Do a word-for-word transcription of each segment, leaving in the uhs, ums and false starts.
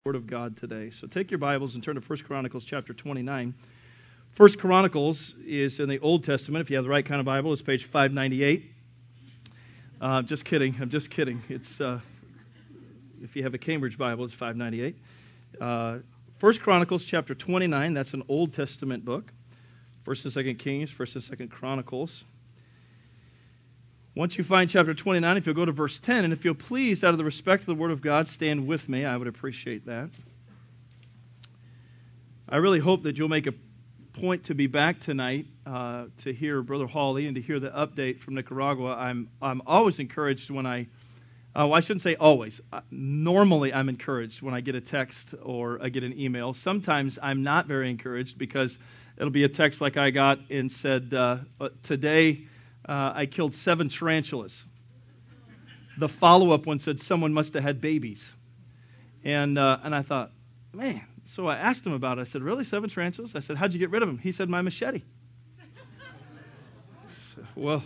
Word of God today. So take your Bibles and turn to First Chronicles chapter twenty-nine. First Chronicles is in the Old Testament. If you have the right kind of Bible, it's page five ninety-eight. Uh, just kidding. I'm just kidding. It's uh, if you have a Cambridge Bible, it's five ninety-eight. Uh, First Chronicles chapter twenty-nine. That's an Old Testament book. First and Second Kings, First and Second Chronicles. Once you find chapter twenty-nine, if you'll go to verse ten, and if you'll please, out of the respect of the Word of God, stand with me, I would appreciate that. I really hope that you'll make a point to be back tonight uh, to hear Brother Hawley and to hear the update from Nicaragua. I'm I'm always encouraged when I, uh, well, I shouldn't say always. Uh, normally I'm encouraged when I get a text or I get an email. Sometimes I'm not very encouraged because it'll be a text like I got and said, uh, today, Uh, I killed seven tarantulas. The follow-up one said someone must have had babies. And uh, and I thought, man. So I asked him about it. I said, really, seven tarantulas? I said, how'd you get rid of them? He said, my machete. Well,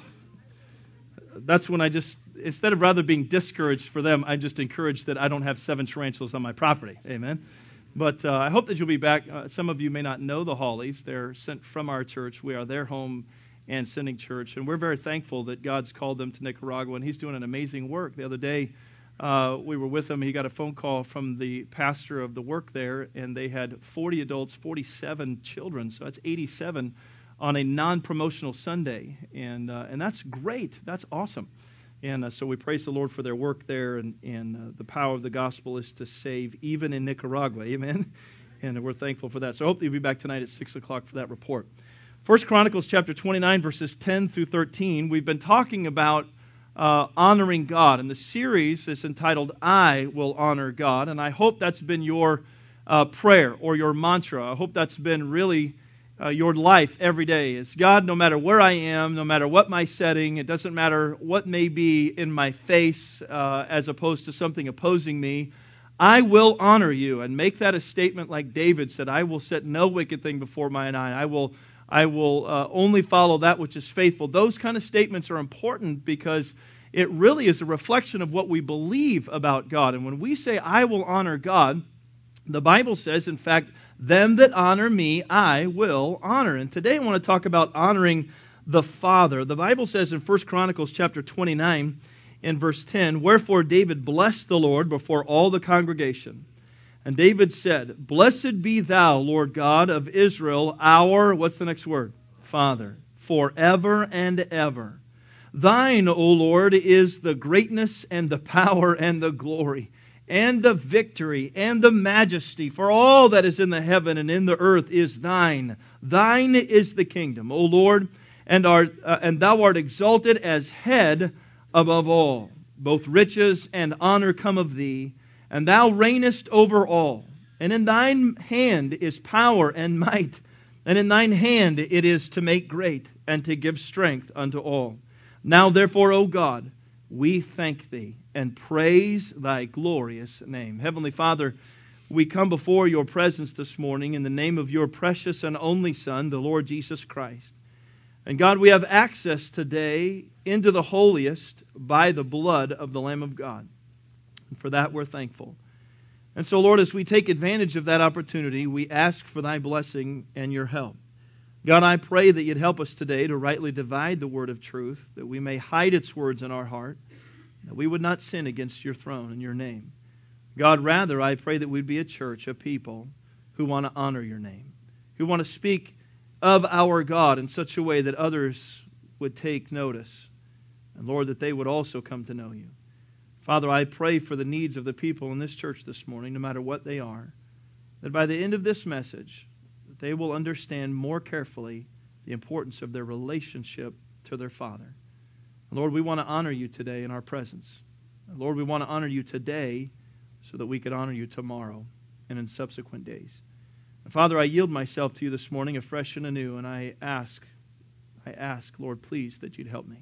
that's when I just, instead of rather being discouraged for them, I'm just encouraged that I don't have seven tarantulas on my property. Amen. But uh, I hope that you'll be back. Uh, some of you may not know the Hawleys. They're sent from our church. We are their home and sending church, and we're very thankful that God's called them to Nicaragua, and He's doing an amazing work. The other day, uh, we were with him. He got a phone call from the pastor of the work there, and they had forty adults, forty-seven children, so that's eighty-seven on a non-promotional Sunday, and uh, and that's great. That's awesome. And uh, so we praise the Lord for their work there, and, and uh, the power of the gospel is to save even in Nicaragua. Amen? And we're thankful for that. So I hope that you'll be back tonight at six o'clock for that report. First Chronicles chapter twenty-nine, verses ten through thirteen. We've been talking about uh, honoring God, and the series is entitled, I Will Honor God, and I hope that's been your uh, prayer or your mantra. I hope that's been really uh, your life every day. It's God, no matter where I am, no matter what my setting, it doesn't matter what may be in my face uh, as opposed to something opposing me, I will honor you, and make that a statement like David said, I will set no wicked thing before mine eye. I will I will uh, only follow that which is faithful. Those kind of statements are important because it really is a reflection of what we believe about God. And when we say, I will honor God, the Bible says, in fact, them that honor me, I will honor. And today I want to talk about honoring the Father. The Bible says in First Chronicles chapter twenty-nine, in verse ten, Wherefore David blessed the Lord before all the congregation. And David said, Blessed be thou, Lord God of Israel, our, what's the next word? Father, forever and ever. Thine, O Lord, is the greatness and the power and the glory and the victory and the majesty. For all that is in the heaven and in the earth is thine. Thine is the kingdom, O Lord, and, art, uh, and thou art exalted as head above all. Both riches and honor come of thee, and thou reignest over all. And in thine hand is power and might, and in thine hand it is to make great, and to give strength unto all. Now therefore, O God, we thank thee, and praise thy glorious name. Heavenly Father, we come before your presence this morning in the name of your precious and only Son, the Lord Jesus Christ. And God, we have access today into the holiest by the blood of the Lamb of God. And for that, we're thankful. And so, Lord, as we take advantage of that opportunity, we ask for thy blessing and your help. God, I pray that you'd help us today to rightly divide the word of truth, that we may hide its words in our heart, that we would not sin against your throne and your name. God, rather, I pray that we'd be a church, a people who want to honor your name, who want to speak of our God in such a way that others would take notice. And, Lord, that they would also come to know you. Father, I pray for the needs of the people in this church this morning, no matter what they are, that by the end of this message, that they will understand more carefully the importance of their relationship to their Father. And Lord, we want to honor you today in our presence. And Lord, we want to honor you today so that we could honor you tomorrow and in subsequent days. And Father, I yield myself to you this morning afresh and anew, and I ask, I ask, Lord, please, that you'd help me.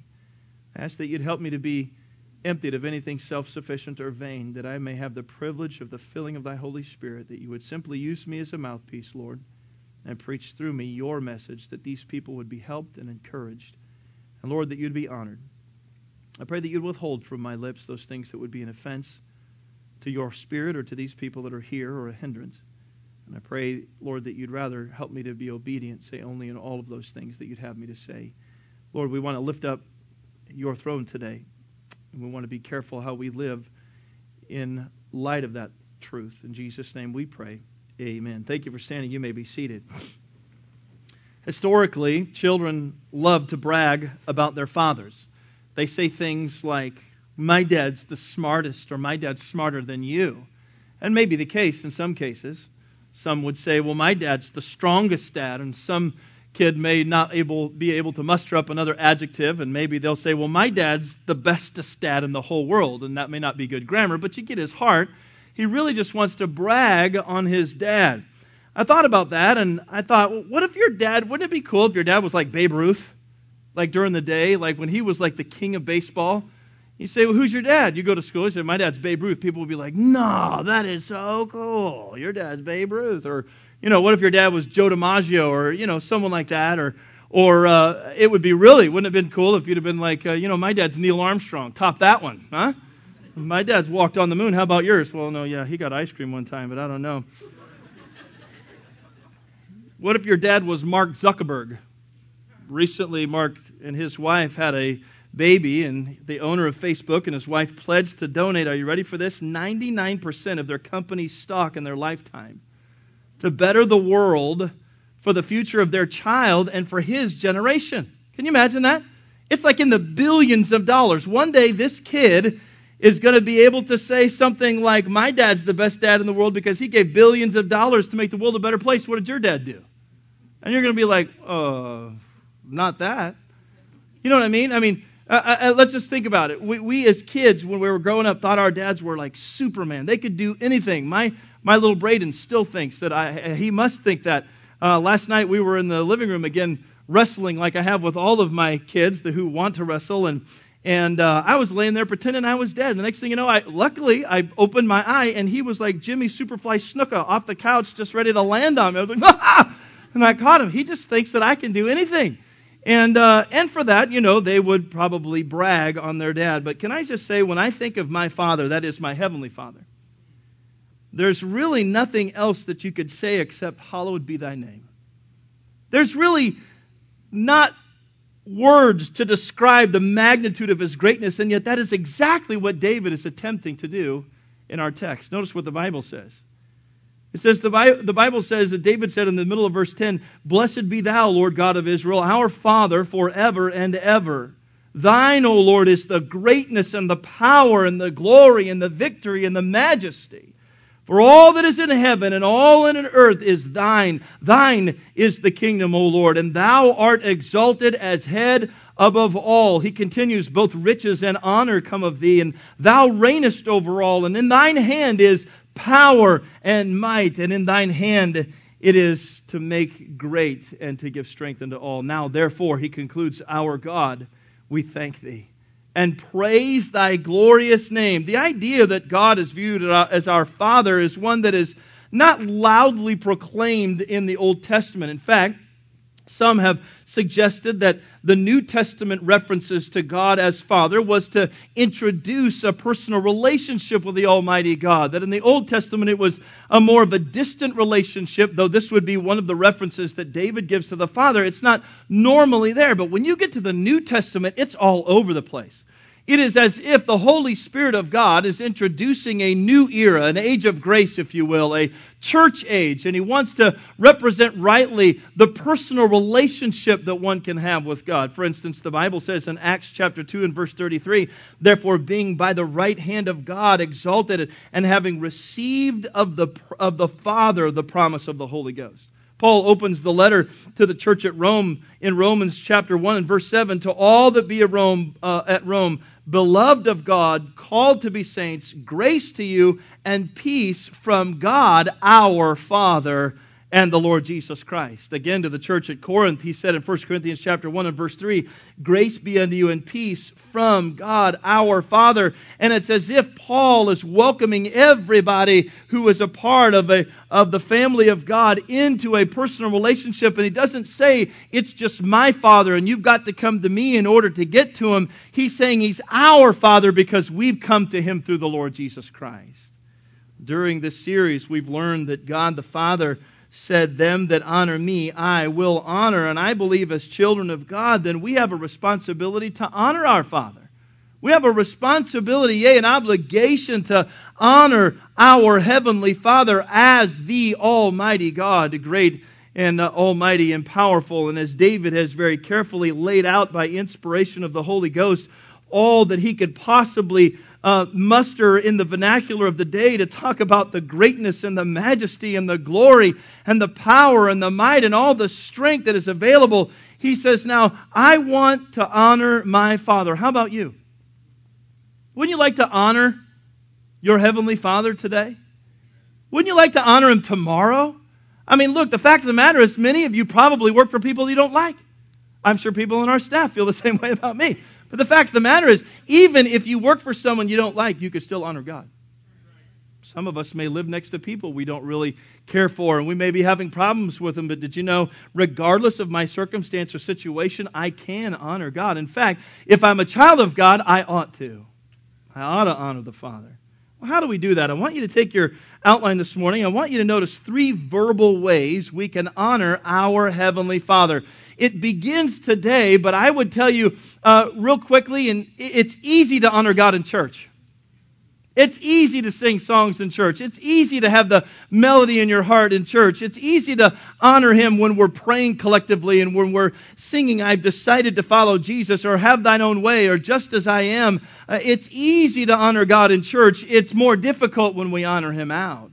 I ask that you'd help me to be emptied of anything self-sufficient or vain, that I may have the privilege of the filling of thy Holy Spirit, that you would simply use me as a mouthpiece, Lord, and preach through me your message, that these people would be helped and encouraged. And Lord, that you'd be honored. I pray that you'd withhold from my lips those things that would be an offense to your spirit or to these people that are here or a hindrance. And I pray, Lord, that you'd rather help me to be obedient, say only in all of those things that you'd have me to say. Lord, we want to lift up your throne today. And we want to be careful how we live in light of that truth. In Jesus' name we pray. Amen. Thank you for standing. You may be seated. Historically, children love to brag about their fathers. They say things like, my dad's the smartest, or my dad's smarter than you. And may be the case in some cases. Some would say, well, my dad's the strongest dad, and some kid may not able be able to muster up another adjective, and maybe they'll say, well, my dad's the bestest dad in the whole world, and that may not be good grammar, but you get his heart. He really just wants to brag on his dad. I thought about that, and I thought, well, what if your dad, wouldn't it be cool if your dad was like Babe Ruth, like during the day, like when he was like the king of baseball? You say, well, who's your dad? You go to school, you say, my dad's Babe Ruth. People will be like, no, that is so cool. Your dad's Babe Ruth. Or, you know, what if your dad was Joe DiMaggio or, you know, someone like that? Or or uh, it would be really, wouldn't it have been cool if you'd have been like, uh, you know, my dad's Neil Armstrong. Top that one, huh? My dad's walked on the moon. How about yours? Well, no, yeah, he got ice cream one time, but I don't know. What if your dad was Mark Zuckerberg? Recently, Mark and his wife had a baby, and the owner of Facebook and his wife pledged to donate, are you ready for this? ninety-nine percent of their company's stock in their lifetime to better the world for the future of their child and for his generation. Can you imagine that? It's like in the billions of dollars. One day this kid is going to be able to say something like, my dad's the best dad in the world because he gave billions of dollars to make the world a better place. What did your dad do? And you're going to be like, uh, not that. You know what I mean? I mean, Uh, uh, let's just think about it. We, we as kids, when we were growing up, thought our dads were like Superman. They could do anything. My my little Braden still thinks that I. He must think that. Uh, last night we were in the living room again wrestling, like I have with all of my kids the, who want to wrestle, and and uh, I was laying there pretending I was dead. The next thing you know, I luckily I opened my eye and he was like Jimmy Superfly Snuka off the couch, just ready to land on me. I was like, ah! And I caught him. He just thinks that I can do anything. And uh, and for that, you know, they would probably brag on their dad. But can I just say, when I think of my Father, that is my Heavenly Father, there's really nothing else that you could say except, hallowed be thy name. There's really not words to describe the magnitude of his greatness, and yet that is exactly what David is attempting to do in our text. Notice what the Bible says. It says, the Bible, the Bible says that David said in the middle of verse ten, blessed be thou, Lord God of Israel, our Father forever and ever. Thine, O Lord, is the greatness and the power and the glory and the victory and the majesty. For all that is in heaven and all in earth is thine. Thine is the kingdom, O Lord, and thou art exalted as head above all. He continues, both riches and honor come of thee, and thou reignest over all, and in thine hand is power and might, and in thine hand it is to make great and to give strength unto all. Now, therefore, he concludes, our God, we thank thee and praise thy glorious name. The idea that God is viewed as our Father is one that is not loudly proclaimed in the Old Testament. In fact, some have suggested that the New Testament references to God as Father was to introduce a personal relationship with the Almighty God. That in the Old Testament it was a more of a distant relationship, though this would be one of the references that David gives to the Father. It's not normally there, but when you get to the New Testament, it's all over the place. It is as if the Holy Spirit of God is introducing a new era, an age of grace, if you will, a church age, and He wants to represent rightly the personal relationship that one can have with God. For instance, the Bible says in Acts chapter two and verse thirty-three, therefore being by the right hand of God exalted and having received of the, of the Father the promise of the Holy Ghost. Paul opens the letter to the church at Rome in Romans chapter one and verse seven, to all that be at Rome, uh, at Rome, beloved of God, called to be saints, grace to you and peace from God our Father and the Lord Jesus Christ. Again, to the church at Corinth, he said in First Corinthians chapter one and verse three, grace be unto you and peace from God our Father. And it's as if Paul is welcoming everybody who is a part of a of the family of God into a personal relationship. And he doesn't say, it's just my Father and you've got to come to me in order to get to Him. He's saying He's our Father because we've come to Him through the Lord Jesus Christ. During this series, we've learned that God the Father said, "Them that honor me, I will honor." And I believe as children of God, then we have a responsibility to honor our Father. We have a responsibility, yea, an obligation to honor our Heavenly Father as the Almighty God, great and uh, almighty and powerful. And as David has very carefully laid out by inspiration of the Holy Ghost, all that he could possibly uh, muster in the vernacular of the day to talk about the greatness and the majesty and the glory and the power and the might and all the strength that is available, he says, now, I want to honor my Father. How about you? Wouldn't you like to honor your Heavenly Father today? Wouldn't you like to honor Him tomorrow? I mean, look, the fact of the matter is many of you probably work for people you don't like. I'm sure people in our staff feel the same way about me. But the fact of the matter is, even if you work for someone you don't like, you could still honor God. Some of us may live next to people we don't really care for, and we may be having problems with them, but did you know, regardless of my circumstance or situation, I can honor God. In fact, if I'm a child of God, I ought to. I ought to honor the Father. Well, how do we do that? I want you to take your outline this morning. I want you to notice three verbal ways we can honor our Heavenly Father. It begins today, but I would tell you uh, real quickly, and it's easy to honor God in church. It's easy to sing songs in church. It's easy to have the melody in your heart in church. It's easy to honor Him when we're praying collectively and when we're singing, "I've decided to follow Jesus," or "Have thine own way," or "Just as I am." Uh, it's easy to honor God in church. It's more difficult when we honor Him out.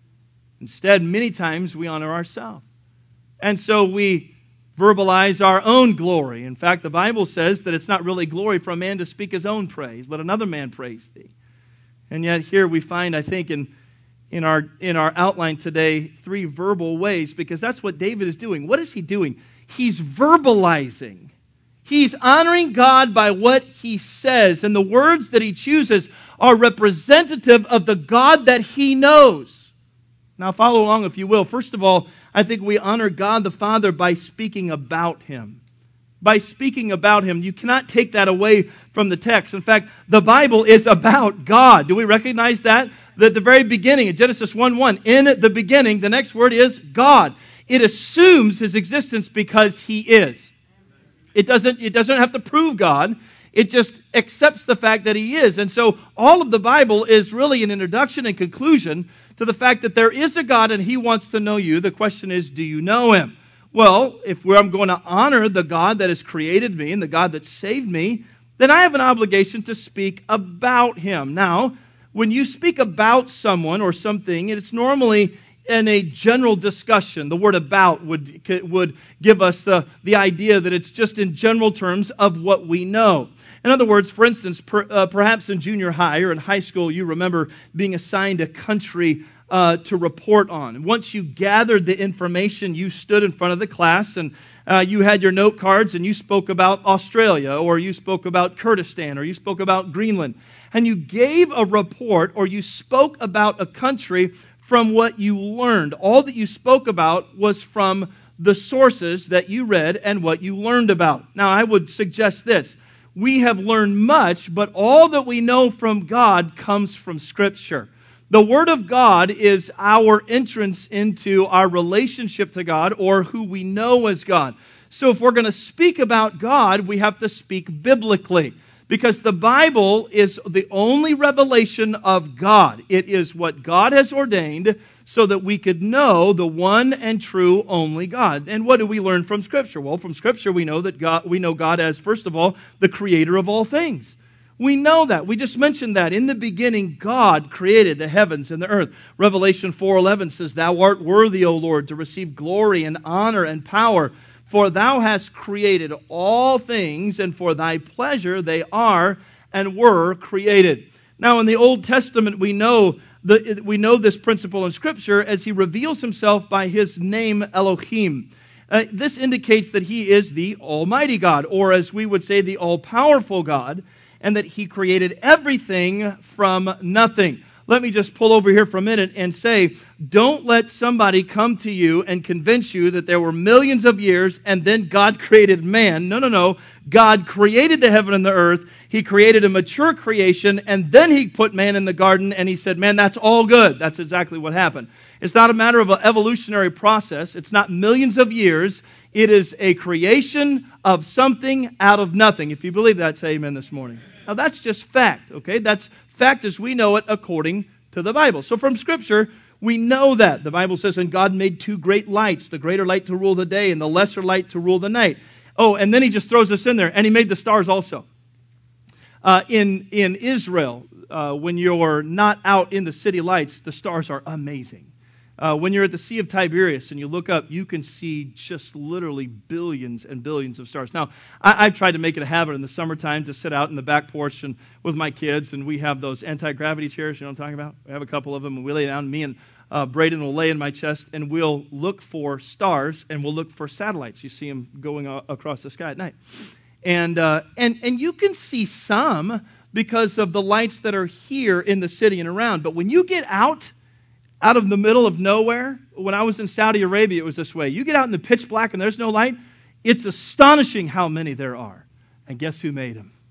Instead, many times we honor ourselves. And so we verbalize our own glory. In fact, the Bible says that it's not really glory for a man to speak his own praise. Let another man praise thee. And yet here we find, I think, in, in, our, in our outline today, three verbal ways, because that's what David is doing. What is he doing? He's verbalizing. He's honoring God by what he says, and the words that he chooses are representative of the God that he knows. Now follow along if you will. First of all, I think we honor God the Father by speaking about Him. By speaking about Him. You cannot take that away from the text. In fact, the Bible is about God. Do we recognize that? At the very beginning, in Genesis one one, in the beginning, the next word is God. It assumes His existence because He is. It doesn't, it doesn't have to prove God. It just accepts the fact that He is. And so all of the Bible is really an introduction and conclusion to the fact that there is a God and He wants to know you. The question is, do you know Him? Well, if I'm going to honor the God that has created me and the God that saved me, then I have an obligation to speak about Him. Now, when you speak about someone or something, it's normally in a general discussion. The word "about" would, would give us the, the idea that it's just in general terms of what we know. In other words, for instance, per, uh, perhaps in junior high or in high school, you remember being assigned a country uh, to report on. Once you gathered the information, you stood in front of the class and uh, you had your note cards and you spoke about Australia, or you spoke about Kurdistan, or you spoke about Greenland. And you gave a report, or you spoke about a country from what you learned. All that you spoke about was from the sources that you read and what you learned about. Now, I would suggest this. We have learned much, but all that we know from God comes from Scripture. The Word of God is our entrance into our relationship to God, or who we know as God. So if we're going to speak about God, we have to speak biblically, because the Bible is the only revelation of God. It is what God has ordained so that we could know the one and true only God. And what do we learn from Scripture? Well, from Scripture we know that God, we know God as, first of all, the creator of all things. We know that. We just mentioned that. In the beginning, God created the heavens and the earth. Revelation four eleven says, "Thou art worthy, O Lord, to receive glory and honor and power, for Thou hast created all things, and for Thy pleasure they are and were created." Now, in the Old Testament, we know the, we know this principle in Scripture as He reveals Himself by His name Elohim. Uh, this indicates that He is the Almighty God, or as we would say, the all-powerful God, and that He created everything from nothing. Let me just pull over here for a minute and say, don't let somebody come to you and convince you that there were millions of years and then God created man. No, no, no. God created the heaven and the earth. He created a mature creation, and then He put man in the garden, and He said, man, that's all good. That's exactly what happened. It's not a matter of an evolutionary process. It's not millions of years. It is a creation of something out of nothing. If you believe that, say amen this morning. Now, that's just fact, okay? That's fact as we know it according to the Bible. So from Scripture, we know that. The Bible says, and God made two great lights, the greater light to rule the day and the lesser light to rule the night. Oh, and then He just throws this in there, and He made the stars also. Uh, in, in Israel, uh, when you're not out in the city lights, the stars are amazing. Uh, when you're at the Sea of Tiberias and you look up, you can see just literally billions and billions of stars. Now, I, I've tried to make it a habit in the summertime to sit out in the back porch and with my kids, and we have those anti-gravity chairs, you know what I'm talking about? We have a couple of them, and we lay down. Me and uh, Braden will lay in my chest, and we'll look for stars, and we'll look for satellites. You see them going a- across the sky at night. And, uh, and, and you can see some because of the lights that are here in the city and around. But when you get out, out of the middle of nowhere, when I was in Saudi Arabia, it was this way. You get out in the pitch black and there's no light. It's astonishing how many there are. And guess who made them?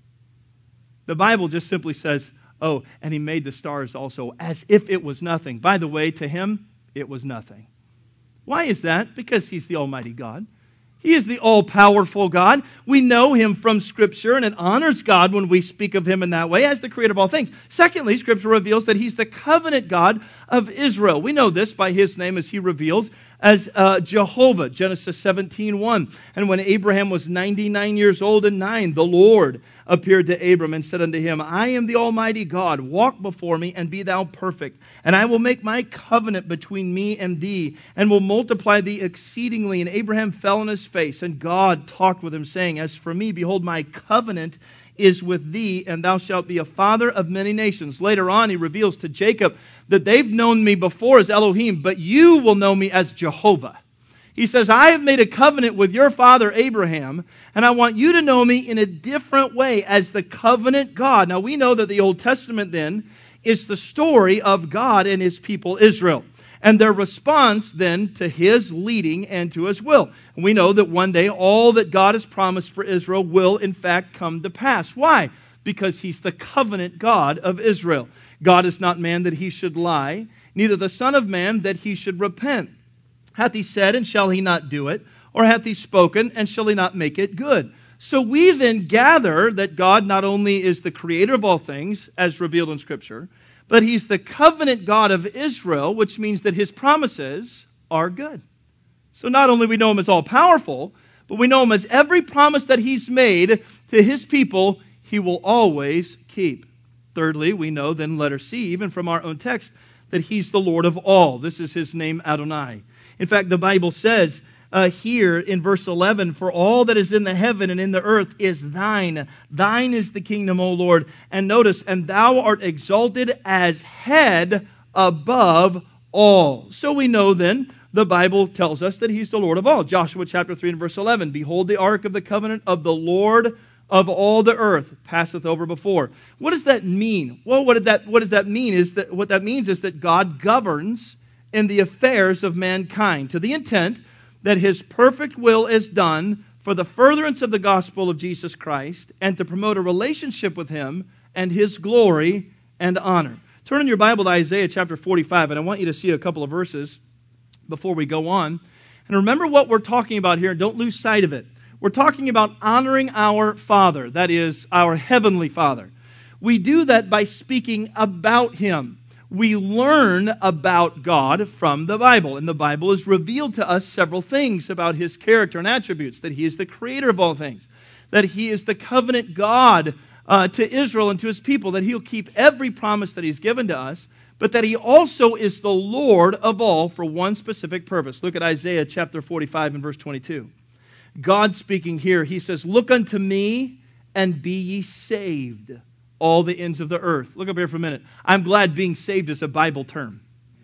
The Bible just simply says, oh, and He made the stars also, as if it was nothing. By the way, to Him, it was nothing. Why is that? Because He's the Almighty God. He is the all-powerful God. We know Him from Scripture, and it honors God when we speak of Him in that way as the creator of all things. Secondly, Scripture reveals that He's the covenant God of Israel. We know this by His name as He reveals as uh, Jehovah, Genesis seventeen one. And when Abraham was ninety-nine years old and nine, the Lord appeared to Abram and said unto him, I am the Almighty God. Walk before me and be thou perfect. And I will make my covenant between me and thee, and will multiply thee exceedingly. And Abraham fell on his face, and God talked with him, saying, As for me, behold, my covenant is with thee, and thou shalt be a father of many nations. Later on, He reveals to Jacob that they've known me before as Elohim, but you will know me as Jehovah. He says, I have made a covenant with your father Abraham, and I want you to know me in a different way as the covenant God. Now, we know that the Old Testament then is the story of God and His people Israel, and their response then to His leading and to His will. And we know that one day all that God has promised for Israel will in fact come to pass. Why? Because He's the covenant God of Israel. God is not man that He should lie, neither the Son of Man that He should repent. Hath He said, and shall He not do it? Or hath He spoken, and shall He not make it good? So we then gather that God not only is the creator of all things, as revealed in Scripture, but He's the covenant God of Israel, which means that His promises are good. So not only we know Him as all-powerful, but we know Him as every promise that He's made to His people, He will always keep. Thirdly, we know then, letter C, even from our own text, that He's the Lord of all. This is His name, Adonai. In fact, the Bible says uh, here in verse eleven, For all that is in the heaven and in the earth is thine. Thine is the kingdom, O Lord. And notice, and thou art exalted as head above all. So we know then, the Bible tells us that He's the Lord of all. Joshua chapter three and verse eleven, Behold, the ark of the covenant of the Lord of all the earth passeth over before. What does that mean? Well, what did that what does that mean? Is that what that means is that God governs in the affairs of mankind, to the intent that His perfect will is done for the furtherance of the gospel of Jesus Christ and to promote a relationship with Him and His glory and honor. Turn in your Bible to Isaiah chapter forty-five, and I want you to see a couple of verses before we go on. And remember what we're talking about here, and don't lose sight of it. We're talking about honoring our Father, that is, our Heavenly Father. We do that by speaking about Him. We learn about God from the Bible, and the Bible has revealed to us several things about His character and attributes, that He is the creator of all things, that He is the covenant God uh, to Israel and to His people, that He'll keep every promise that He's given to us, but that He also is the Lord of all for one specific purpose. Look at Isaiah chapter forty-five and verse twenty-two. God speaking here, He says, Look unto me and be ye saved, all the ends of the earth. Look up here for a minute. I'm glad being saved is a Bible term.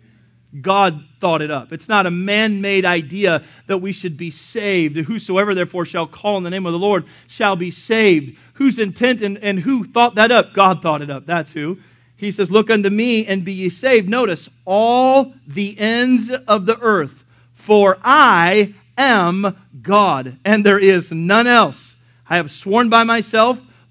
God thought it up. It's not a man-made idea that we should be saved. Whosoever therefore shall call on the name of the Lord shall be saved. Whose intent and, and who thought that up? God thought it up. That's who. He says, Look unto me and be ye saved. Notice, all the ends of the earth. For I am God, and there is none else. I have sworn by myself,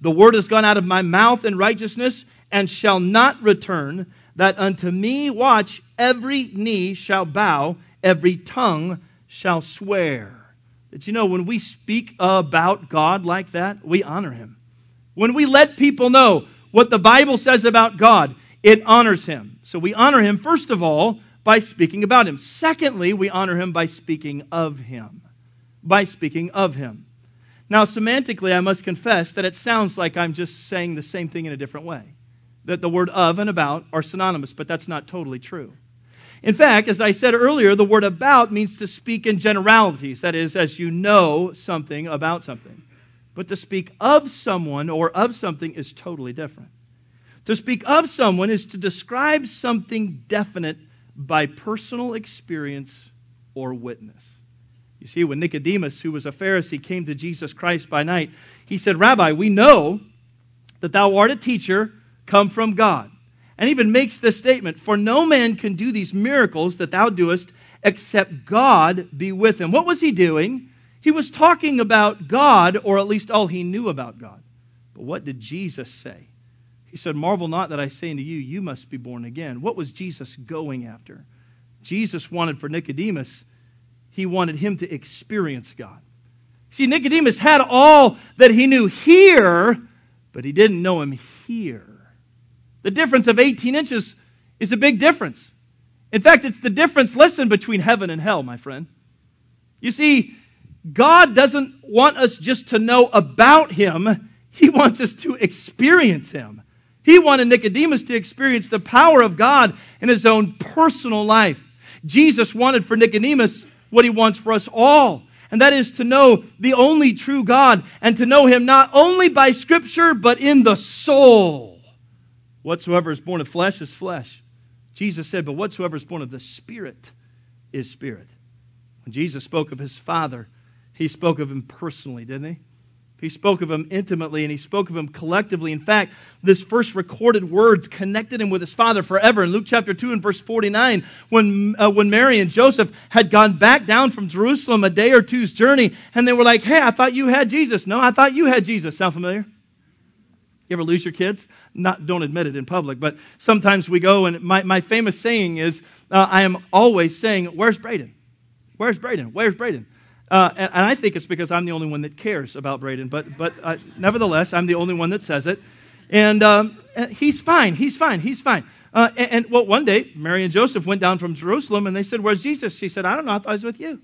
The word has gone out of my mouth in righteousness, and shall not return, that unto me, watch, every knee shall bow, every tongue shall swear. Did you know when we speak about God like that, we honor Him? When we let people know what the Bible says about God, it honors Him. So we honor Him, first of all, by speaking about Him. Secondly, we honor Him by speaking of Him. By speaking of Him. Now, semantically, I must confess that it sounds like I'm just saying the same thing in a different way. That the word of and about are synonymous, but that's not totally true. In fact, as I said earlier, the word about means to speak in generalities. That is, as you know something about something. But to speak of someone or of something is totally different. To speak of someone is to describe something definite by personal experience or witness. You see, when Nicodemus, who was a Pharisee, came to Jesus Christ by night, he said, Rabbi, we know that thou art a teacher come from God. And even makes this statement, for no man can do these miracles that thou doest except God be with him. What was he doing? He was talking about God, or at least all he knew about God. But what did Jesus say? He said, marvel not that I say unto you, you must be born again. What was Jesus going after? Jesus wanted for Nicodemus, he wanted him to experience God. See, Nicodemus had all that he knew here, but he didn't know Him here. The difference of eighteen inches is a big difference. In fact, it's the difference, listen, between heaven and hell, my friend. You see, God doesn't want us just to know about Him. He wants us to experience Him. He wanted Nicodemus to experience the power of God in his own personal life. Jesus wanted for Nicodemus what He wants for us all. And that is to know the only true God and to know Him not only by Scripture, but in the soul. Whatsoever is born of flesh is flesh. Jesus said, but whatsoever is born of the Spirit is spirit. When Jesus spoke of His Father, He spoke of Him personally, didn't He? He spoke of Him intimately and He spoke of Him collectively. In fact, this first recorded words connected Him with His Father forever. In Luke chapter two and verse forty-nine, when, uh, when Mary and Joseph had gone back down from Jerusalem a day or two's journey, and they were like, hey, I thought you had Jesus. No, I thought you had Jesus. Sound familiar? You ever lose your kids? Not, don't admit it in public, but sometimes we go, and my, my famous saying is, uh, I am always saying, where's Braden? Where's Braden? Where's Braden? Uh, and, and I think it's because I'm the only one that cares about Braden, but but uh, nevertheless, I'm the only one that says it. And um, he's fine, he's fine, he's fine. Uh, and, and well, one day, Mary and Joseph went down from Jerusalem, and they said, where's Jesus? She said, I don't know, I thought he was with you.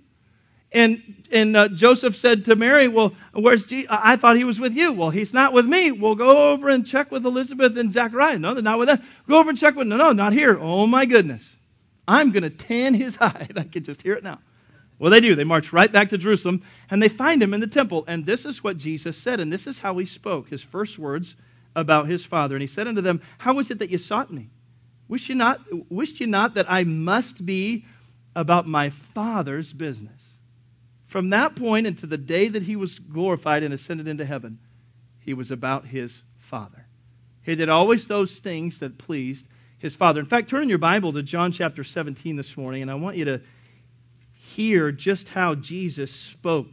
And and uh, Joseph said to Mary, well, where's Jesus? I thought he was with you. Well, he's not with me. We'll go over and check with Elizabeth and Zachariah. No, they're not with them. Go over and check with, no, no, not here. Oh, my goodness. I'm going to tan his hide. I can just hear it now. Well, they do. They march right back to Jerusalem, and they find Him in the temple. And this is what Jesus said, and this is how He spoke, His first words about His Father. And He said unto them, how is it that you sought me? Wish you not, wished you not that I must be about my Father's business? From that point into the day that He was glorified and ascended into heaven, He was about His Father. He did always those things that pleased His Father. In fact, turn in your Bible to John chapter seventeen this morning, and I want you to hear just how Jesus spoke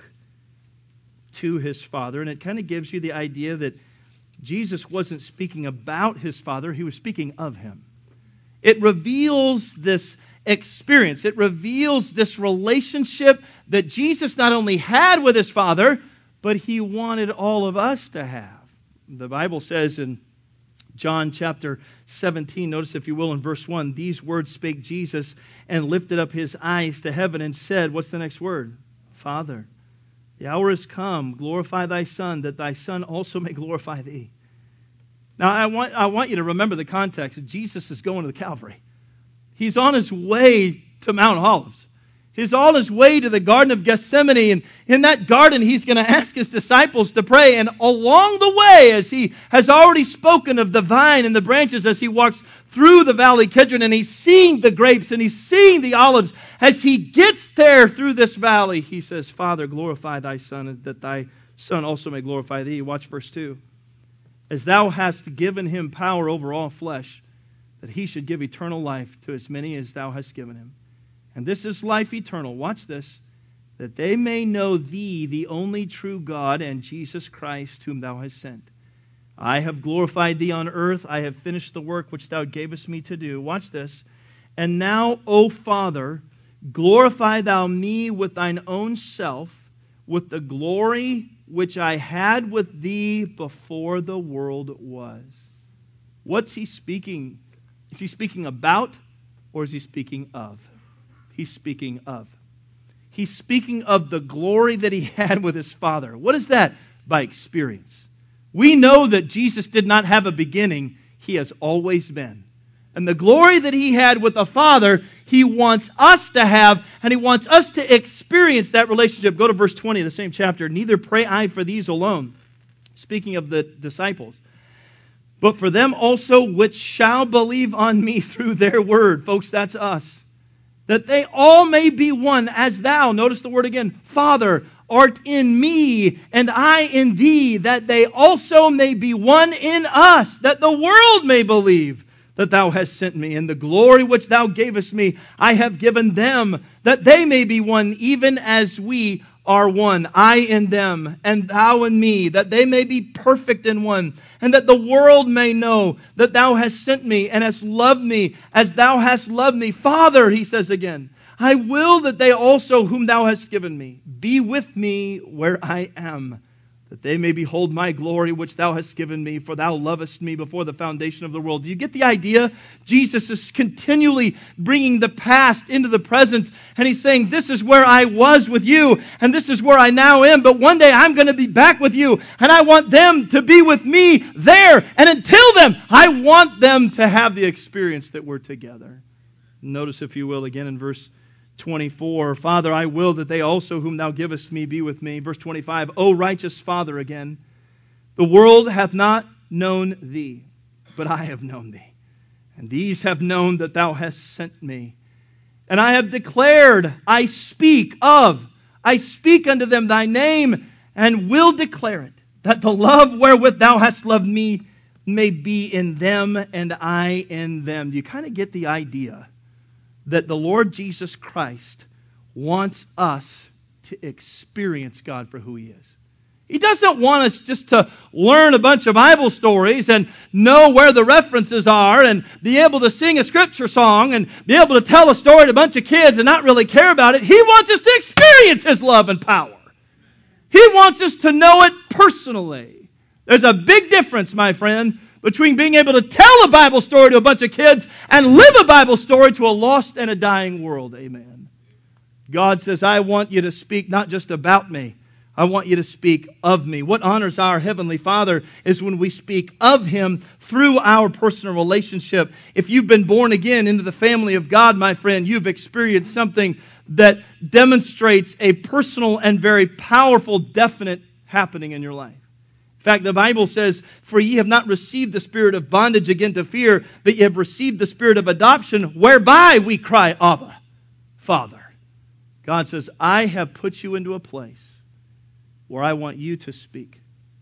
to His Father. And it kind of gives you the idea that Jesus wasn't speaking about His Father, He was speaking of Him. It reveals this experience. It reveals this relationship that Jesus not only had with His Father, but He wanted all of us to have. The Bible says in John chapter seventeen, notice if you will in verse one, these words spake Jesus and lifted up His eyes to heaven and said, what's the next word? Father, the hour is come, glorify Thy Son, that Thy Son also may glorify Thee. Now I want, I want you to remember the context. Jesus is going to the Calvary. He's on His way to Mount Olives. He's on His way to the Garden of Gethsemane, and in that garden He's going to ask His disciples to pray. And along the way, as He has already spoken of the vine and the branches as He walks through the valley Kidron, and He's seeing the grapes and He's seeing the olives, as He gets there through this valley, He says, Father, glorify Thy Son, and that Thy Son also may glorify Thee. Watch verse two. As Thou hast given Him power over all flesh, that He should give eternal life to as many as Thou hast given Him. And this is life eternal. Watch this. That they may know Thee, the only true God, and Jesus Christ, whom Thou hast sent. I have glorified thee on earth. I have finished the work which thou gavest me to do. Watch this. And now, O Father, glorify thou me with thine own self, with the glory which I had with thee before the world was. What's he speaking? Is he speaking about, or is he speaking of? He's speaking of. He's speaking of the glory that he had with his Father. What is that? By experience. We know that Jesus did not have a beginning. He has always been. And the glory that he had with the Father, he wants us to have, and he wants us to experience that relationship. Go to verse twenty of the same chapter. Neither pray I for these alone, speaking of the disciples, but for them also which shall believe on me through their word. Folks, that's us. That they all may be one as thou, notice the word again, Father, art in me, and I in thee, that they also may be one in us, that the world may believe that thou hast sent me, and the glory which thou gavest me, I have given them, that they may be one, even as we are one, I in them, and thou in me, that they may be perfect in one, and that the world may know that thou hast sent me, and hast loved me, as thou hast loved me. Father, he says again, I will that they also whom thou hast given me be with me where I am, that they may behold my glory which thou hast given me, for thou lovest me before the foundation of the world. Do you get the idea? Jesus is continually bringing the past into the present, and he's saying, this is where I was with you, and this is where I now am, but one day I'm going to be back with you, and I want them to be with me there, and until then, I want them to have the experience that we're together. Notice, if you will, again in verse twenty-four, Father, I will that they also whom thou givest me be with me. Verse twenty-five, O righteous Father, again, the world hath not known thee, but I have known thee. And these have known that thou hast sent me. And I have declared, I speak of, I speak unto them thy name, and will declare it, that the love wherewith thou hast loved me may be in them, and I in them. Do you kind of get the idea that the Lord Jesus Christ wants us to experience God for who He is? He doesn't want us just to learn a bunch of Bible stories and know where the references are and be able to sing a scripture song and be able to tell a story to a bunch of kids and not really care about it. He wants us to experience His love and power. He wants us to know it personally. There's a big difference, my friend, between being able to tell a Bible story to a bunch of kids and live a Bible story to a lost and a dying world. Amen. God says, I want you to speak not just about me, I want you to speak of me. What honors our Heavenly Father is when we speak of Him through our personal relationship. If you've been born again into the family of God, my friend, you've experienced something that demonstrates a personal and very powerful, definite happening in your life. In fact, the Bible says, for ye have not received the spirit of bondage again to fear, but ye have received the spirit of adoption, whereby we cry, Abba, Father. God says, I have put you into a place where I want you to speak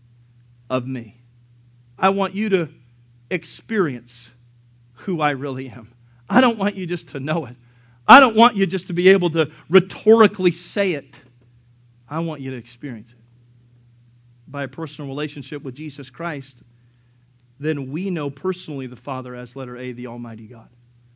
of me. I want you to experience who I really am. I don't want you just to know it. I don't want you just to be able to rhetorically say it. I want you to experience it. By a personal relationship with Jesus Christ, then we know personally the Father as letter A, the Almighty God.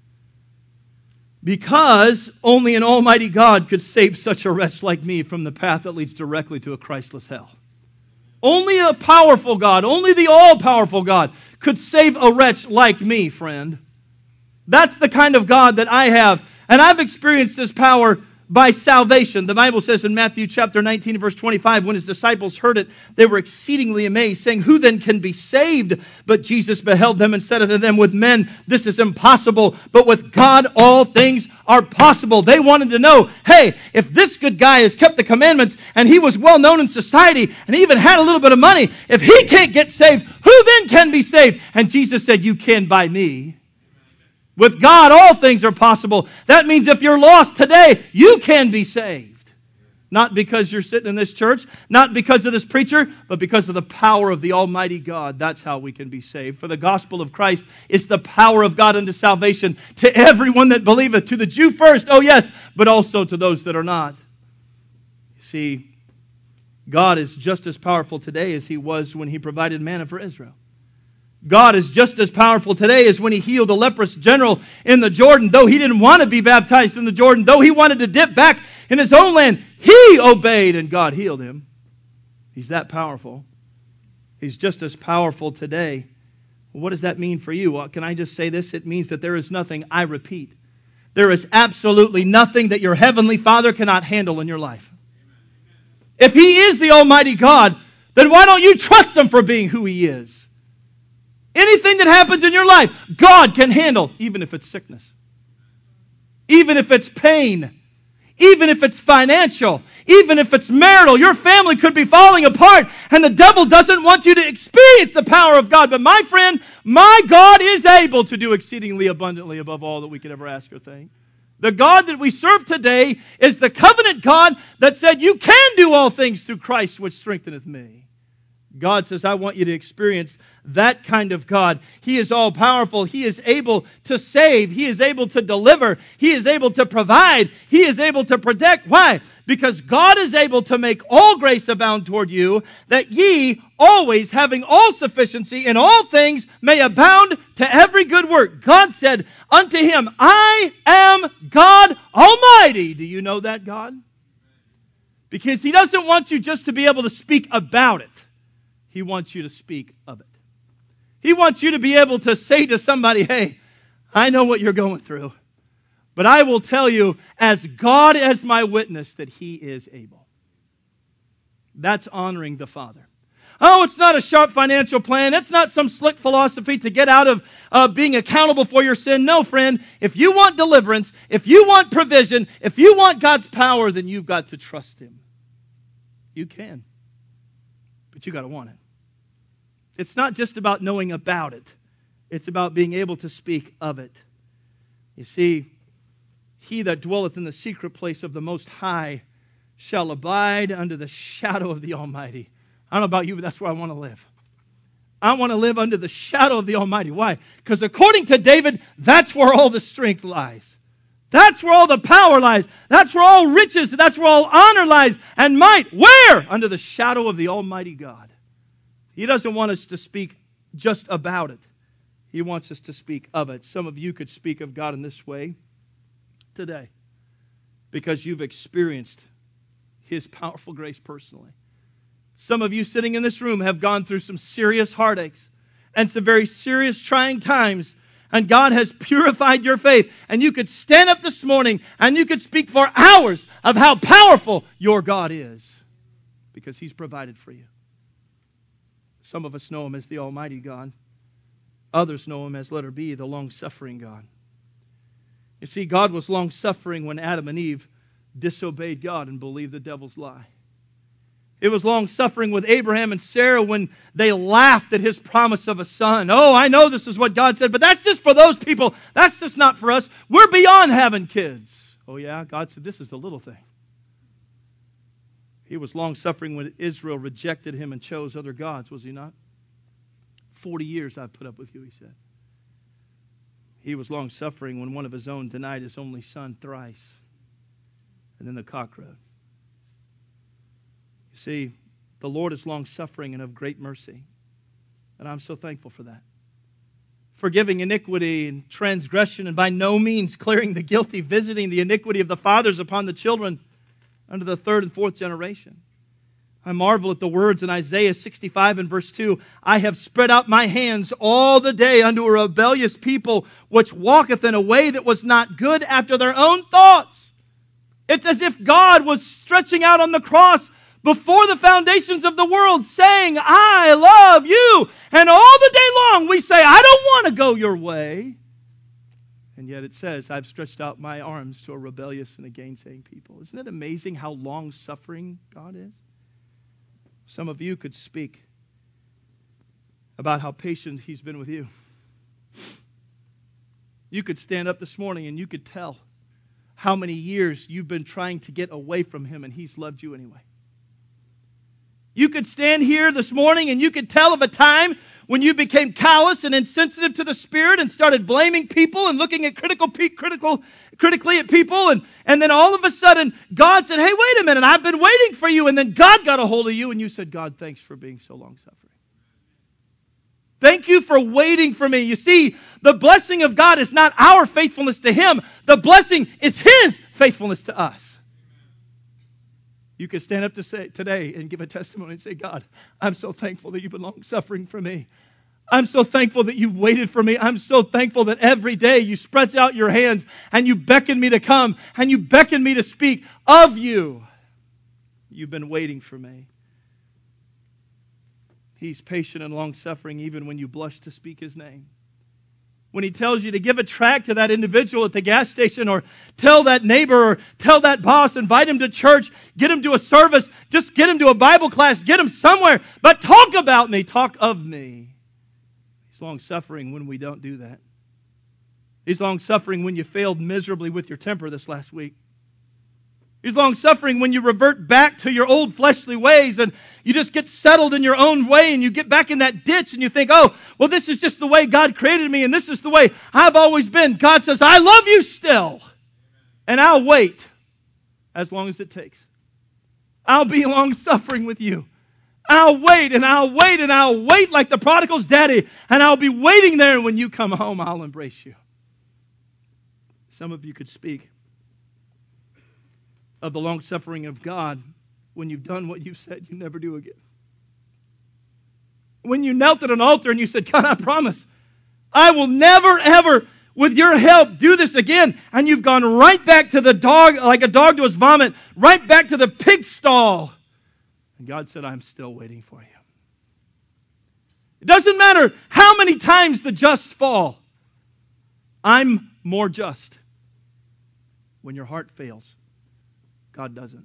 Because only an almighty God could save such a wretch like me from the path that leads directly to a Christless hell. Only a powerful God, only the all-powerful God could save a wretch like me, friend. That's the kind of God that I have. And I've experienced His power by salvation. The Bible says in Matthew chapter nineteen, verse twenty-five, when His disciples heard it, they were exceedingly amazed, saying, who then can be saved? But Jesus beheld them and said unto them, with men this is impossible, but with God all things are possible. They wanted to know, hey, if this good guy has kept the commandments and he was well known in society and he even had a little bit of money, if he can't get saved, who then can be saved? And Jesus said, you can by me. With God, all things are possible. That means if you're lost today, you can be saved. Not because you're sitting in this church, not because of this preacher, but because of the power of the Almighty God. That's how we can be saved. For the gospel of Christ is the power of God unto salvation to everyone that believeth, to the Jew first, oh yes, but also to those that are not. You see, God is just as powerful today as He was when He provided manna for Israel. God is just as powerful today as when He healed a leprous general in the Jordan. Though he didn't want to be baptized in the Jordan, though he wanted to dip back in his own land, he obeyed and God healed him. He's that powerful. He's just as powerful today. What does that mean for you? Well, can I just say this? It means that there is nothing, I repeat, there is absolutely nothing that your Heavenly Father cannot handle in your life. If He is the Almighty God, then why don't you trust Him for being who He is? Anything that happens in your life, God can handle, even if it's sickness, even if it's pain, even if it's financial, even if it's marital. Your family could be falling apart, and the devil doesn't want you to experience the power of God. But my friend, my God is able to do exceedingly abundantly above all that we could ever ask or think. The God that we serve today is the covenant God that said, you can do all things through Christ which strengtheneth me. God says, I want you to experience that kind of God. He is all powerful. He is able to save. He is able to deliver. He is able to provide. He is able to protect. Why? Because God is able to make all grace abound toward you, that ye always, having all sufficiency in all things, may abound to every good work. God said unto him, I am God Almighty. Do you know that God? Because He doesn't want you just to be able to speak about it. He wants you to speak of it. He wants you to be able to say to somebody, hey, I know what you're going through, but I will tell you, as God as my witness, that He is able. That's honoring the Father. Oh, it's not a sharp financial plan. It's not some slick philosophy to get out of uh, being accountable for your sin. No, friend, if you want deliverance, if you want provision, if you want God's power, then you've got to trust Him. You can, but you got to want it. It's not just about knowing about it. It's about being able to speak of it. You see, he that dwelleth in the secret place of the Most High shall abide under the shadow of the Almighty. I don't know about you, but that's where I want to live. I want to live under the shadow of the Almighty. Why? Because according to David, that's where all the strength lies. That's where all the power lies. That's where all riches, that's where all honor lies and might. Where? Under the shadow of the Almighty God. He doesn't want us to speak just about it. He wants us to speak of it. Some of you could speak of God in this way today because you've experienced His powerful grace personally. Some of you sitting in this room have gone through some serious heartaches and some very serious trying times, and God has purified your faith. And you could stand up this morning and you could speak for hours of how powerful your God is because He's provided for you. Some of us know Him as the Almighty God. Others know Him as, letter B, the long-suffering God. You see, God was long-suffering when Adam and Eve disobeyed God and believed the devil's lie. It was long-suffering with Abraham and Sarah when they laughed at His promise of a son. Oh, I know this is what God said, but that's just for those people. That's just not for us. We're beyond having kids. Oh yeah, God said this is the little thing. He was long-suffering when Israel rejected Him and chose other gods, was He not? Forty years I've put up with you, He said. He was long-suffering when one of His own denied His only son thrice. And then the cock crowed. You see, the Lord is long-suffering and of great mercy. And I'm so thankful for that. Forgiving iniquity and transgression, and by no means clearing the guilty, visiting the iniquity of the fathers upon the children under the third and fourth generation. I marvel at the words in Isaiah sixty-five and verse two. I have spread out my hands all the day unto a rebellious people, which walketh in a way that was not good after their own thoughts. It's as if God was stretching out on the cross before the foundations of the world, saying, I love you. And all the day long we say, I don't want to go your way. And yet it says, I've stretched out my arms to a rebellious and a gainsaying people. Isn't it amazing how long-suffering God is? Some of you could speak about how patient He's been with you. You could stand up this morning and you could tell how many years you've been trying to get away from Him and He's loved you anyway. You could stand here this morning and you could tell of a time when you became callous and insensitive to the Spirit and started blaming people and looking at critical, critical, critically at people. And, and then all of a sudden, God said, hey, wait a minute, I've been waiting for you. And then God got a hold of you and you said, God, thanks for being so long-suffering. Thank you for waiting for me. You see, the blessing of God is not our faithfulness to Him. The blessing is His faithfulness to us. You can stand up to say today and give a testimony and say, God, I'm so thankful that you've been long suffering for me. I'm so thankful that you waited for me. I'm so thankful that every day you stretch out your hands and you beckon me to come and you beckon me to speak of you. You've been waiting for me. He's patient and long-suffering even when you blush to speak His name. When He tells you to give a tract to that individual at the gas station, or tell that neighbor, or tell that boss, invite him to church, get him to a service, just get him to a Bible class, get him somewhere, but talk about me, talk of me. He's long-suffering when we don't do that. He's long-suffering when you failed miserably with your temper this last week. He's long-suffering when you revert back to your old fleshly ways and you just get settled in your own way and you get back in that ditch and you think, oh, well, this is just the way God created me and this is the way I've always been. God says, I love you still. And I'll wait as long as it takes. I'll be long-suffering with you. I'll wait and I'll wait and I'll wait like the prodigal's daddy, and I'll be waiting there, and when you come home, I'll embrace you. Some of you could speak of the long-suffering of God when you've done what you said you never do again. When you knelt at an altar and you said, God, I promise, I will never, ever, with your help, do this again. And you've gone right back to the dog, like a dog to his vomit, right back to the pig stall. And God said, I'm still waiting for you. It doesn't matter how many times the just fall. I'm more just. When your heart fails, God doesn't.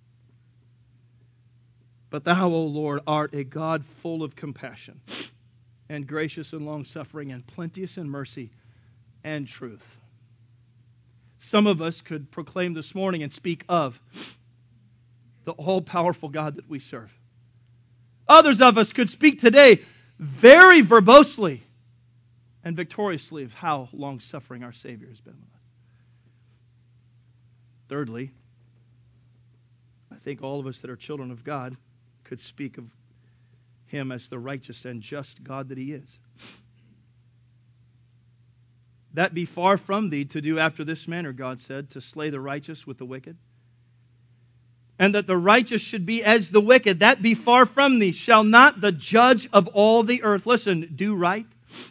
But thou, O Lord, art a God full of compassion and gracious and long-suffering and plenteous in mercy and truth. Some of us could proclaim this morning and speak of the all-powerful God that we serve. Others of us could speak today very verbosely and victoriously of how long-suffering our Savior has been with us. Thirdly, I think all of us that are children of God could speak of Him as the righteous and just God that He is. That be far from thee to do after this manner, God said, to slay the righteous with the wicked. And that the righteous should be as the wicked. That be far from thee. Shall not the judge of all the earth, listen, do right?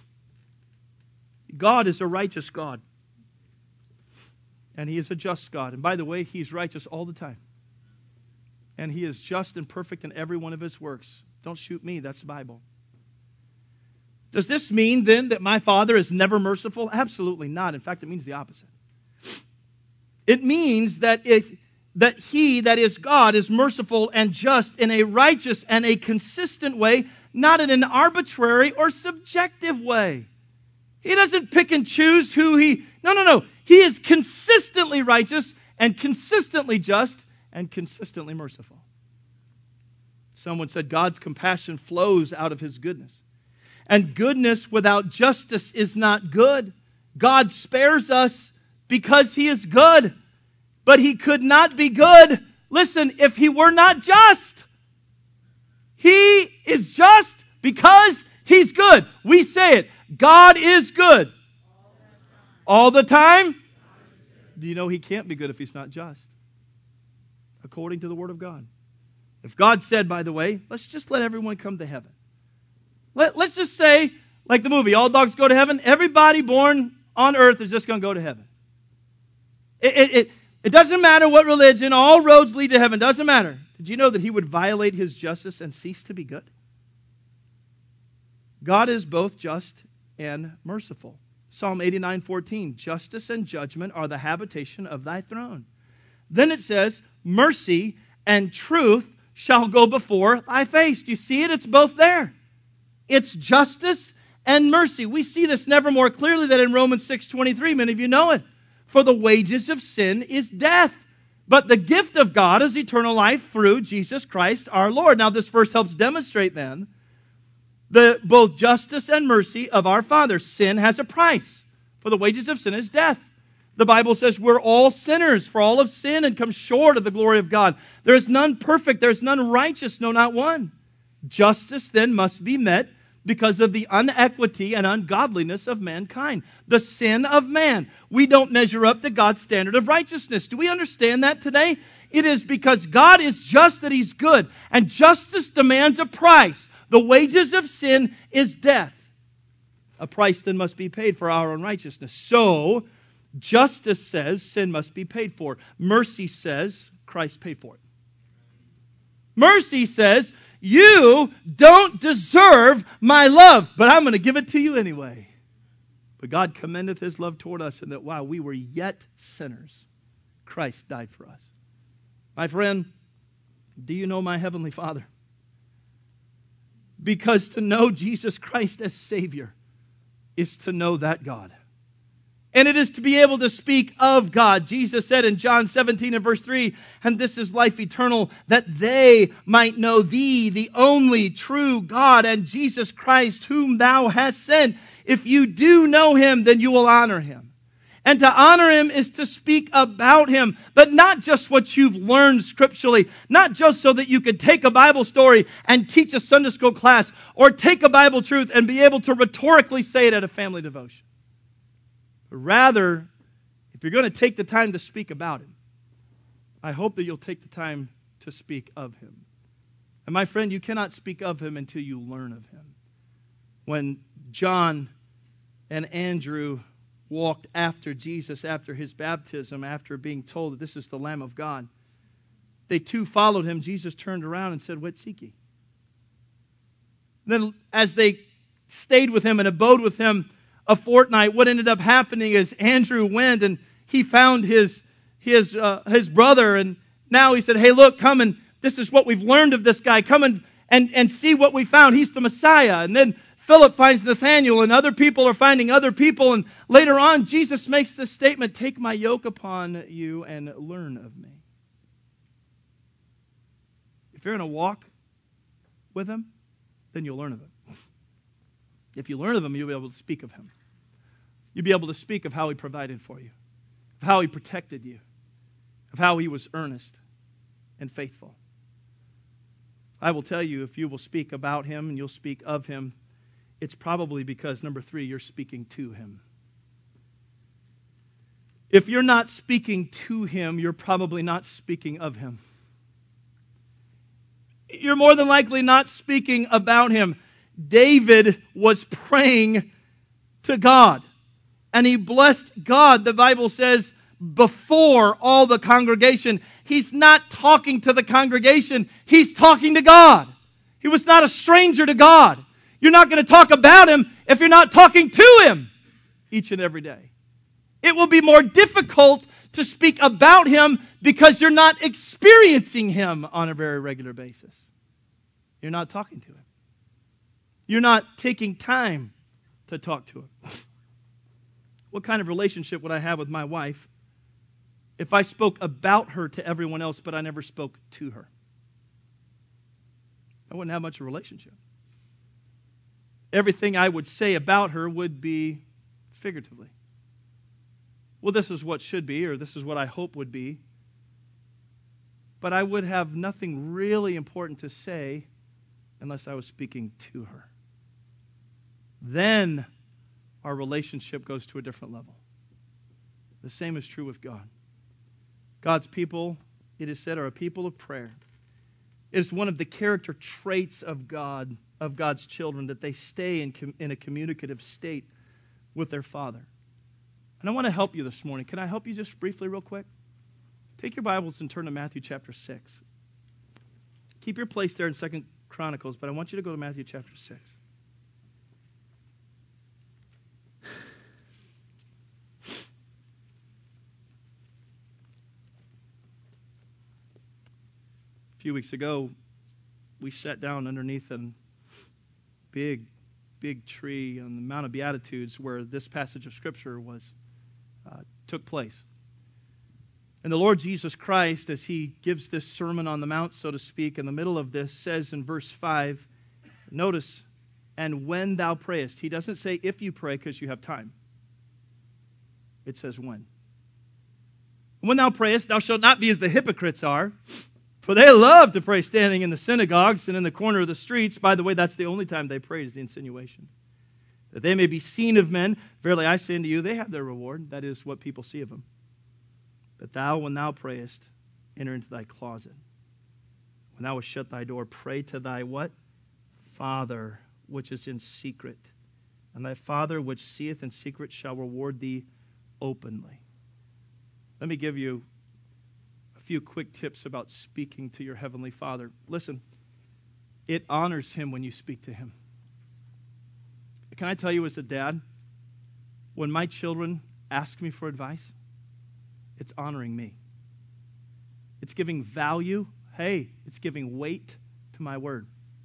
God is a righteous God. And He is a just God. And by the way, He's righteous all the time. And He is just and perfect in every one of His works. Don't shoot me, that's the Bible. Does this mean then that my Father is never merciful? Absolutely not. In fact, it means the opposite. It means that if that He, that is God, is merciful and just in a righteous and a consistent way, not in an arbitrary or subjective way. He doesn't pick and choose who He... No, no, no. He is consistently righteous and consistently just and consistently merciful. Someone said God's compassion flows out of His goodness. And goodness without justice is not good. God spares us because He is good. But He could not be good, listen, if He were not just. He is just because He's good. We say it. God is good. All the time? Do you know He can't be good if He's not just? According to the Word of God. If God said, by the way, let's just let everyone come to heaven. Let, let's just say, like the movie, all dogs go to heaven. Everybody born on earth is just going to go to heaven. It, it, it, it doesn't matter what religion, all roads lead to heaven. Doesn't matter. Did you know that He would violate His justice and cease to be good? God is both just and merciful. Psalm eighty-nine fourteen, justice and judgment are the habitation of thy throne. Then it says, mercy and truth shall go before thy face. Do you see it? It's both there. It's justice and mercy. We see this never more clearly than in Romans six twenty-three. Many of you know it. For the wages of sin is death, but the gift of God is eternal life through Jesus Christ our Lord. Now this verse helps demonstrate then the both justice and mercy of our Father. Sin has a price. For the wages of sin is death. The Bible says we're all sinners, for all have sinned and come short of the glory of God. There is none perfect, there is none righteous, no, not one. Justice then must be met because of the inequity and ungodliness of mankind. The sin of man. We don't measure up to God's standard of righteousness. Do we understand that today? It is because God is just that He's good. And justice demands a price. The wages of sin is death. A price then must be paid for our unrighteousness. So, justice says sin must be paid for. Mercy says Christ paid for it. Mercy says, you don't deserve my love, but I'm going to give it to you anyway. But God commendeth His love toward us, and that while we were yet sinners, Christ died for us. My friend, do you know my Heavenly Father? Because to know Jesus Christ as Savior is to know that God. And it is to be able to speak of God. Jesus said in John seventeen and verse three, and this is life eternal, that they might know Thee, the only true God, and Jesus Christ, whom Thou hast sent. If you do know Him, then you will honor Him. And to honor Him is to speak about Him, but not just what you've learned scripturally, not just so that you could take a Bible story and teach a Sunday school class, or take a Bible truth and be able to rhetorically say it at a family devotion. But rather, if you're going to take the time to speak about Him, I hope that you'll take the time to speak of Him. And my friend, you cannot speak of Him until you learn of Him. When John and Andrew walked after Jesus, after His baptism, after being told that this is the Lamb of God, they too followed Him. Jesus turned around and said, "What seek ye?" Then as they stayed with Him and abode with Him a fortnight, what ended up happening is Andrew went and he found his his uh, his brother, and now he said, "Hey, look, come and this is what we've learned of this guy. Come and and and see what we found. He's the Messiah." And then Philip finds Nathanael, and other people are finding other people, and later on Jesus makes this statement, "Take my yoke upon you and learn of me." If you're going to walk with Him, then you'll learn of Him. If you learn of Him, you'll be able to speak of Him. You'll be able to speak of how He provided for you, of how He protected you, of how He was earnest and faithful. I will tell you, if you will speak about Him and you'll speak of Him, it's probably because, number three, you're speaking to Him. If you're not speaking to Him, you're probably not speaking of Him. You're more than likely not speaking about Him. David was praying to God, and he blessed God, the Bible says, before all the congregation. He's not talking to the congregation. He's talking to God. He was not a stranger to God. You're not going to talk about Him if you're not talking to Him each and every day. It will be more difficult to speak about Him because you're not experiencing Him on a very regular basis. You're not talking to Him. You're not taking time to talk to Him. What kind of relationship would I have with my wife if I spoke about her to everyone else, but I never spoke to her? I wouldn't have much of a relationship. Everything I would say about her would be figuratively. Well, this is what should be, or this is what I hope would be. But I would have nothing really important to say unless I was speaking to her. Then our relationship goes to a different level. The same is true with God. God's people, it is said, are a people of prayer. It is one of the character traits of God, of God's children, that they stay in, com- in a communicative state with their Father. And I want to help you this morning. Can I help you just briefly real quick? Take your Bibles and turn to Matthew chapter six. Keep your place there in Second Chronicles, but I want you to go to Matthew chapter six. A few weeks ago, we sat down underneath a big, big tree on the Mount of Beatitudes where this passage of Scripture was uh, took place. And the Lord Jesus Christ, as He gives this Sermon on the Mount, so to speak, in the middle of this, says in verse five, notice, "And when thou prayest," He doesn't say if you pray because you have time. It says when. "When thou prayest, thou shalt not be as the hypocrites are, For they love to pray standing in the synagogues and in the corner of the streets. By the way, that's the only time they pray, is the insinuation. That they may be seen of men. Verily I say unto you, they have their reward. That is what people see of them. But thou, when thou prayest, enter into thy closet. When thou hast shut thy door, pray to thy what? Father, which is in secret. And thy Father, which seeth in secret, shall reward thee openly. Let me give you a few quick tips about speaking to your Heavenly Father. Listen, it honors Him when you speak to Him. Can I tell you as a dad, when my children ask me for advice, it's honoring me. It's giving value. Hey, it's giving weight to my word.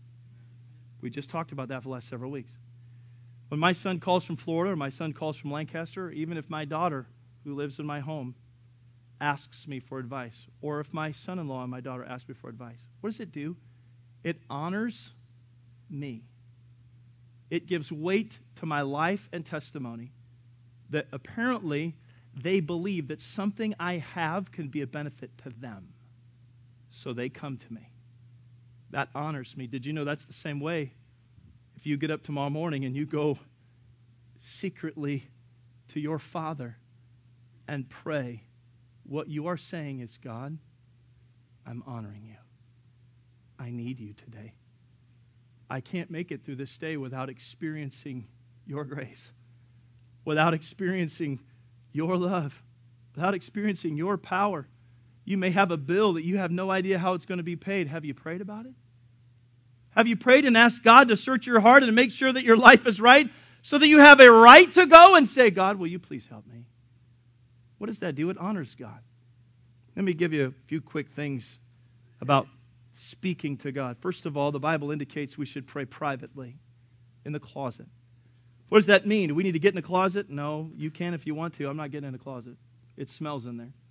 We just talked about that for the last several weeks. When my son calls from Florida or my son calls from Lancaster, even if my daughter, who lives in my home, asks me for advice, or if my son-in-law and my daughter ask me for advice, what does it do? It honors me. It gives weight to my life and testimony that apparently they believe that something I have can be a benefit to them. So they come to me. That honors me. Did you know that's the same way? If you get up tomorrow morning and you go secretly to your Father and pray, what you are saying is, God, I'm honoring you. I need you today. I can't make it through this day without experiencing your grace, without experiencing your love, without experiencing your power. You may have a bill that you have no idea how it's going to be paid. Have you prayed about it? Have you prayed and asked God to search your heart and to make sure that your life is right so that you have a right to go and say, God, will you please help me? What does that do? It honors God. Let me give you a few quick things about speaking to God. First of all, the Bible indicates we should pray privately in the closet. What does that mean? Do we need to get in the closet? No, you can if you want to. I'm not getting in the closet. It smells in there.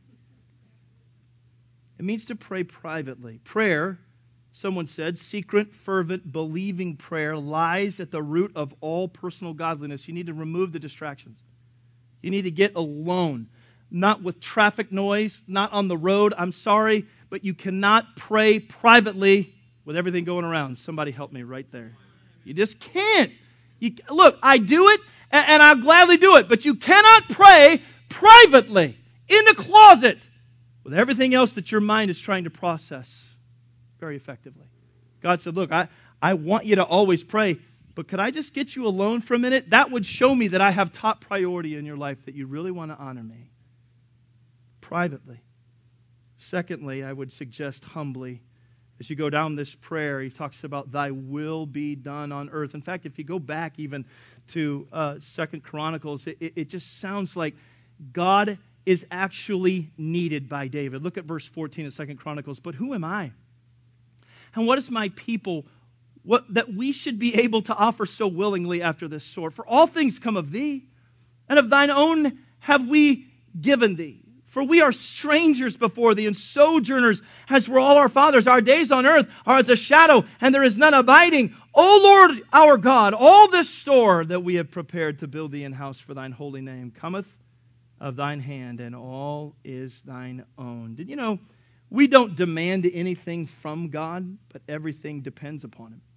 It means to pray privately. Prayer, someone said, secret, fervent, believing prayer lies at the root of all personal godliness. You need to remove the distractions. You need to get alone, not with traffic noise, not on the road. I'm sorry, but you cannot pray privately with everything going around. Somebody help me right there. You just can't. You, look, I do it, and, and I'll gladly do it, but you cannot pray privately in the closet with everything else that your mind is trying to process very effectively. God said, look, I, I want you to always pray, but could I just get you alone for a minute? That would show me that I have top priority in your life, that you really want to honor me. Privately. Secondly, I would suggest humbly, as you go down this prayer, he talks about thy will be done on earth. In fact, if you go back even to uh, Second Chronicles, it, it just sounds like God is actually needed by David. Look at verse fourteen of Second Chronicles. But who am I? And what is my people what, that we should be able to offer so willingly after this sort? For all things come of thee, and of thine own have we given thee. For we are strangers before thee, and sojourners, as were all our fathers. Our days on earth are as a shadow, and there is none abiding. O Lord our God, all this store that we have prepared to build thee an house for thine holy name cometh of thine hand, and all is thine own. Did you know, we don't demand anything from God, but everything depends upon Him.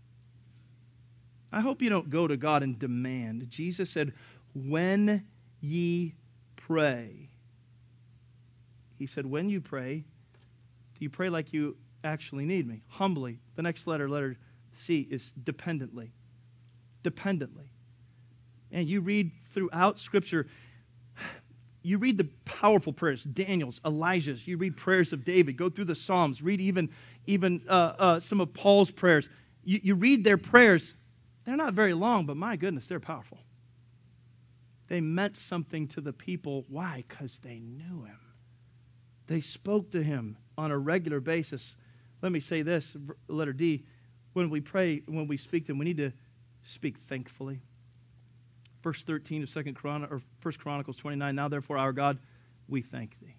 I hope you don't go to God and demand. Jesus said, when ye pray. He said, when you pray, do you pray like you actually need me? Humbly. The next letter, letter C, is dependently. Dependently. And you read throughout Scripture, you read the powerful prayers, Daniel's, Elijah's. You read prayers of David. Go through the Psalms. Read even, even uh, uh, some of Paul's prayers. You, you read their prayers. They're not very long, but my goodness, they're powerful. They meant something to the people. Why? Because they knew Him. They spoke to Him on a regular basis. Let me say this, letter D. When we pray, when we speak to Him, we need to speak thankfully. Verse thirteen of Second Chron- or First Chronicles twenty-nine. Now therefore, our God, we thank Thee.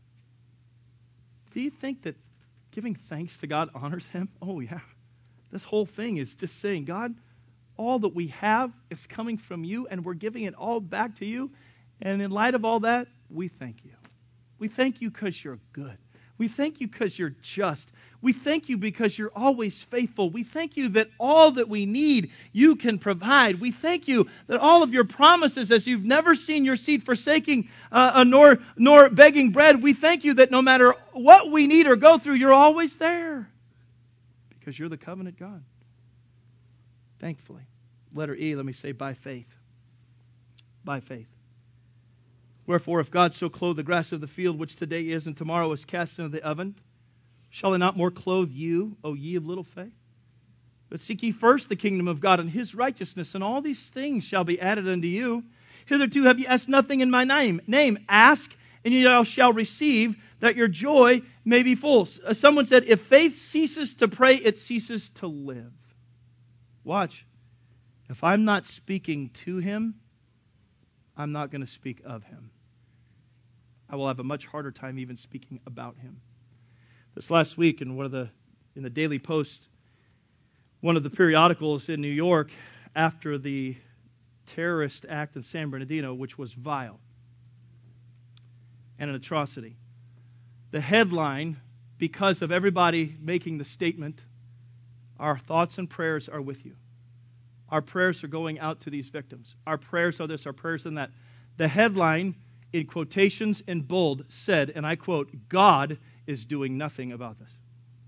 Do you think that giving thanks to God honors Him? Oh yeah. This whole thing is just saying, God, all that we have is coming from You, and we're giving it all back to You. And in light of all that, we thank You. We thank You because You're good. We thank You because You're just. We thank you because you're always faithful. We thank you that all that we need, you can provide. We thank you that all of your promises, as you've never seen your seed forsaking uh, nor, nor begging bread, we thank you that no matter what we need or go through, you're always there because you're the covenant God. Thankfully. Letter E, let me say, by faith. By faith. Wherefore, if God so clothe the grass of the field, which today is and tomorrow is cast into the oven, shall he not more clothe you, O ye of little faith? But seek ye first the kingdom of God and his righteousness, and all these things shall be added unto you. Hitherto have ye asked nothing in my name. Name, ask, and ye shall receive, that your joy may be full. Someone said, if faith ceases to pray, it ceases to live. Watch. If I'm not speaking to him, I'm not going to speak of him. I will have a much harder time even speaking about him. This last week, in one of the in the Daily Post, one of the periodicals in New York, after the terrorist act in San Bernardino, which was vile and an atrocity, the headline, because of everybody making the statement, our thoughts and prayers are with you. Our prayers are going out to these victims. Our prayers are this, our prayers are that. The headline, in quotations in bold, said, and I quote, God is doing nothing about this.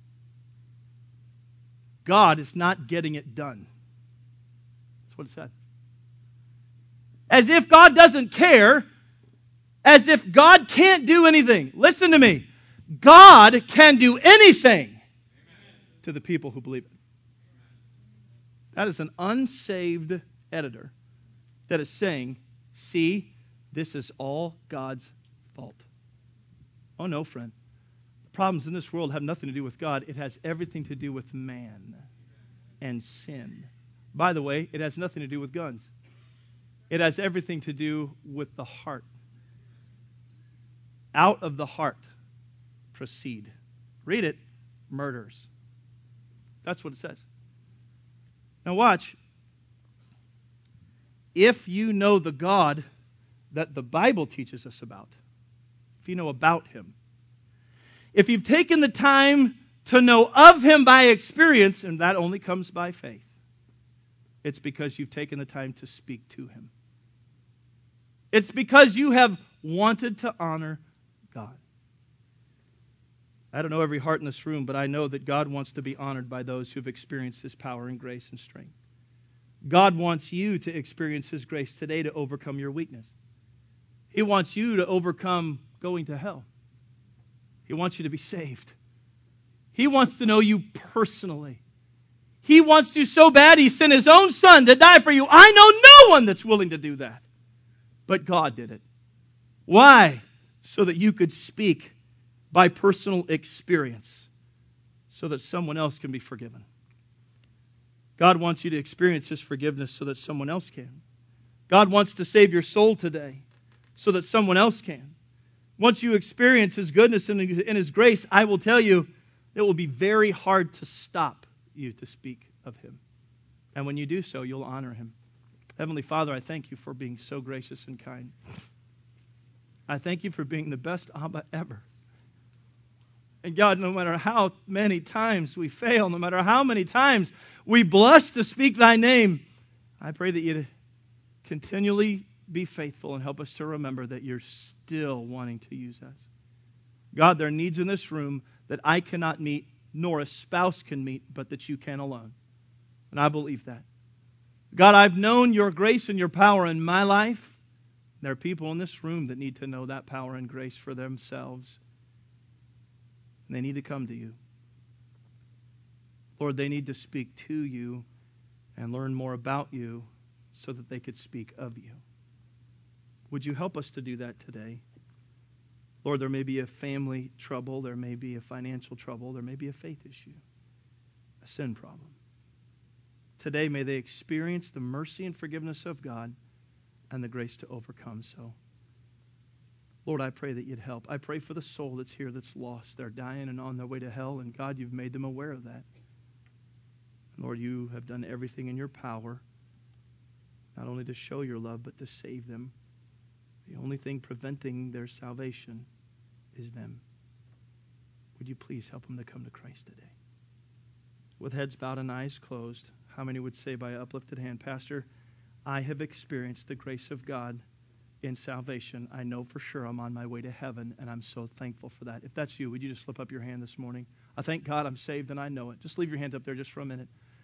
God is not getting it done. That's what it said. As if God doesn't care, as if God can't do anything. Listen to me. God can do anything to the people who believe it. That is an unsaved editor that is saying, see, this is all God's fault. Oh no, friend. The problems in this world have nothing to do with God. It has everything to do with man and sin. By the way, it has nothing to do with guns. It has everything to do with the heart. Out of the heart proceed. Read it. Murders. That's what it says. Now watch. If you know the God that the Bible teaches us about, if you know about him, if you've taken the time to know of him by experience, and that only comes by faith, it's because you've taken the time to speak to him. It's because you have wanted to honor God. I don't know every heart in this room, but I know that God wants to be honored by those who have experienced his power and grace and strength. God wants you to experience his grace today to overcome your weakness. He wants you to overcome going to hell. He wants you to be saved. He wants to know you personally. He wants to so bad he sent his own son to die for you. I know no one that's willing to do that. But God did it. Why? So that you could speak by personal experience, so that someone else can be forgiven. God wants you to experience his forgiveness so that someone else can. God wants to save your soul today so that someone else can. Once you experience his goodness and his grace, I will tell you, it will be very hard to stop you to speak of him. And when you do so, you'll honor him. Heavenly Father, I thank you for being so gracious and kind. I thank you for being the best Abba ever. And God, no matter how many times we fail, no matter how many times we blush to speak thy name, I pray that you'd continually be faithful and help us to remember that you're still wanting to use us. God, there are needs in this room that I cannot meet, nor a spouse can meet, but that you can alone. And I believe that. God, I've known your grace and your power in my life. There are people in this room that need to know that power and grace for themselves. And they need to come to you. Lord, they need to speak to you and learn more about you so that they could speak of you. Would you help us to do that today? Lord, there may be a family trouble, there may be a financial trouble, there may be a faith issue, a sin problem. Today, may they experience the mercy and forgiveness of God and the grace to overcome so. Lord, I pray that you'd help. I pray for the soul that's here that's lost. They're dying and on their way to hell, and God, you've made them aware of that. Lord, you have done everything in your power, not only to show your love, but to save them. The only thing preventing their salvation is them. would you please help them to come to Christ today? With heads bowed and eyes closed, how many would say by uplifted hand, Pastor, I have experienced the grace of God in salvation. I know for sure I'm on my way to heaven, and I'm so thankful for that. If that's you, would you just slip up your hand this morning? I thank God I'm saved and I know it. Just leave your hand up there just for a minute.